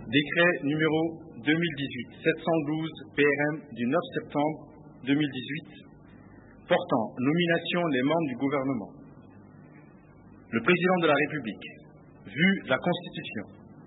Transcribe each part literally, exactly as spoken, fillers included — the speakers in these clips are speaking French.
Décret numéro deux mille dix-huit sept cent douze P R M du neuf septembre deux mille dix-huit portant nomination des membres du gouvernement. Le président de la République, vu la Constitution,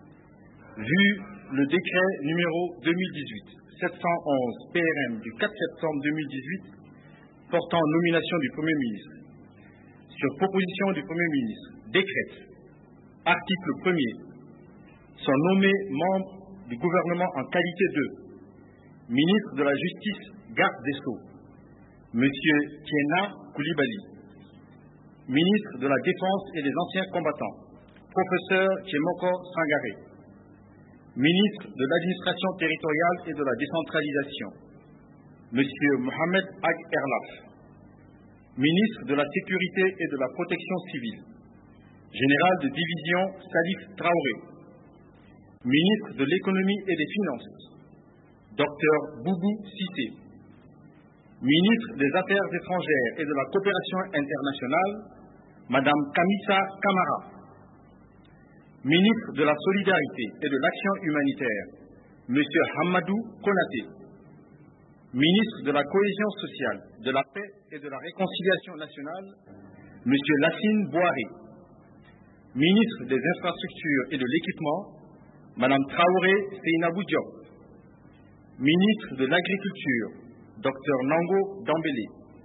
vu le décret numéro deux mille dix-huit sept cent onze P R M du quatre septembre deux mille dix-huit portant nomination du Premier ministre, sur proposition du Premier ministre, décrète, article premier, sont nommés membres du gouvernement en qualité de ministre de la Justice, garde des Sceaux, M. Tiena Coulibaly, ministre de la Défense et des Anciens Combattants, professeur Tchemoko Sangaré, ministre de l'Administration territoriale et de la décentralisation, M. Mohamed Ag Erlaf, ministre de la Sécurité et de la Protection civile, général de division Salif Traoré, ministre de l'Économie et des Finances, Dr Boubou Cissé, ministre des Affaires étrangères et de la Coopération internationale, Madame Kamissa Kamara, ministre de la Solidarité et de l'Action humanitaire, Monsieur Hamadou Konaté, ministre de la Cohésion sociale, de la Paix et de la Réconciliation nationale, Monsieur Lassine Boiré, ministre des Infrastructures et de l'Équipement, Madame Traoré Seynabou Diop, ministre de l'Agriculture, Dr Nango Dambélé,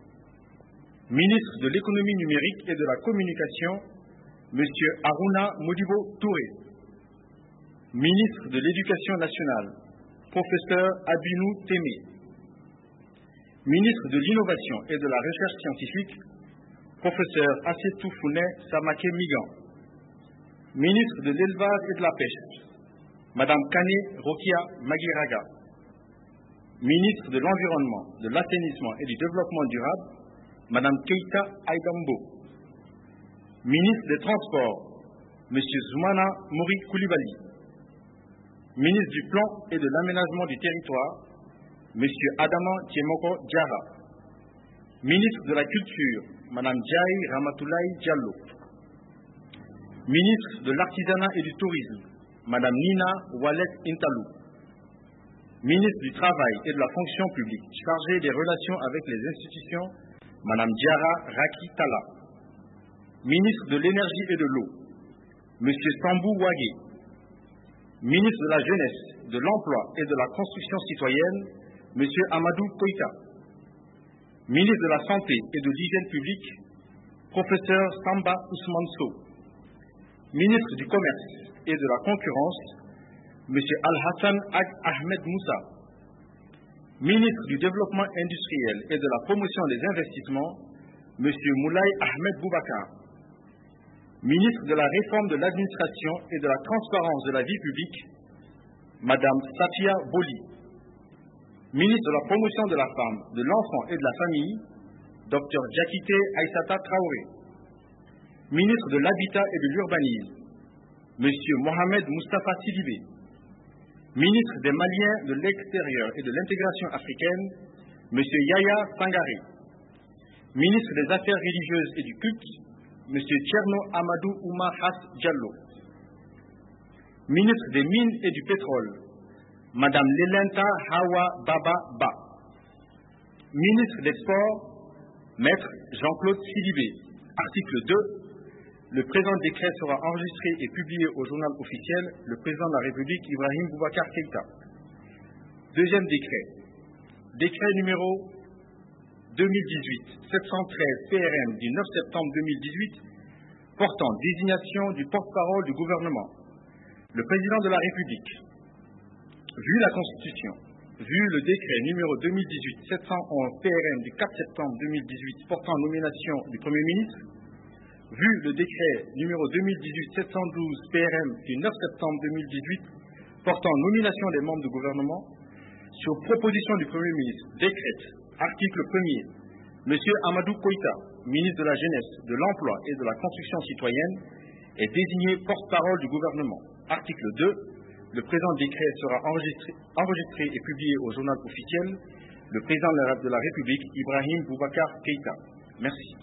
ministre de l'Économie numérique et de la Communication, Monsieur Aruna Modibo Touré, ministre de l'Éducation nationale, Professeur Abinou Témé, ministre de l'Innovation et de la Recherche scientifique, Professeur Assetou Founé Samake Migan, ministre de l'Élevage et de la Pêche, Madame Kane Rokia Magiraga, ministre de l'Environnement, de l'Assainissement et du Développement durable, Madame Keita Aïdambo, ministre des Transports, Monsieur Zoumana Mori Koulibaly, ministre du Plan et de l'Aménagement du Territoire, Monsieur Adama Tchemoko Diara, ministre de la Culture, Madame Djaï Ramatoulaye Diallo, ministre de l'Artisanat et du Tourisme, Madame Nina Walet Intalou, ministre du Travail et de la Fonction publique, chargée des relations avec les institutions, Madame Diara Raki Tala, ministre de l'Énergie et de l'Eau, Monsieur Sambou Wagé, ministre de la Jeunesse, de l'Emploi et de la Construction citoyenne, Monsieur Amadou Koïta, ministre de la Santé et de l'Hygiène publique, Professeur Samba Ousmane Sow, ministre du Commerce et de la Concurrence, M. Al-Hassan Ag Ahmed Moussa, ministre du Développement industriel et de la Promotion des investissements, M. Moulay Ahmed Boubacar, ministre de la Réforme de l'administration et de la transparence de la vie publique, Madame Safia Boli, ministre de la Promotion de la femme, de l'enfant et de la famille, Dr Diakité Aïssata Traoré, ministre de l'Habitat et de l'Urbanisme, M. Mohamed Moustapha Sidibé, ministre des Maliens de l'extérieur et de l'intégration africaine, M. Yaya Sangaré, ministre des Affaires religieuses et du culte, M. Tcherno Amadou Ouma Hass Diallo, ministre des Mines et du Pétrole, Madame Lelenta Hawa Baba Ba, ministre des Sports, Maître Jean-Claude Sidibé. Article deux. Le présent décret sera enregistré et publié au journal officiel Le Président de la République Ibrahim Boubacar Keïta. Deuxième décret. Décret numéro deux mille dix-huit sept cent treize P R M du neuf septembre deux mille dix-huit portant désignation du porte-parole du gouvernement. Le Président de la République, vu la Constitution, vu le décret numéro deux mille dix-huit sept cent onze P R M du quatre septembre deux mille dix-huit portant nomination du Premier ministre, vu le décret numéro deux mille dix-huit sept cent douze P R M du neuf septembre deux mille dix-huit portant nomination des membres du gouvernement, sur proposition du Premier ministre, décrète, article premier, M. Amadou Koïta, ministre de la Jeunesse, de l'Emploi et de la Construction citoyenne, est désigné porte-parole du gouvernement. Article deux, le présent décret sera enregistré, enregistré et publié au journal officiel Le Président de la République Ibrahim Boubacar Keïta. Merci.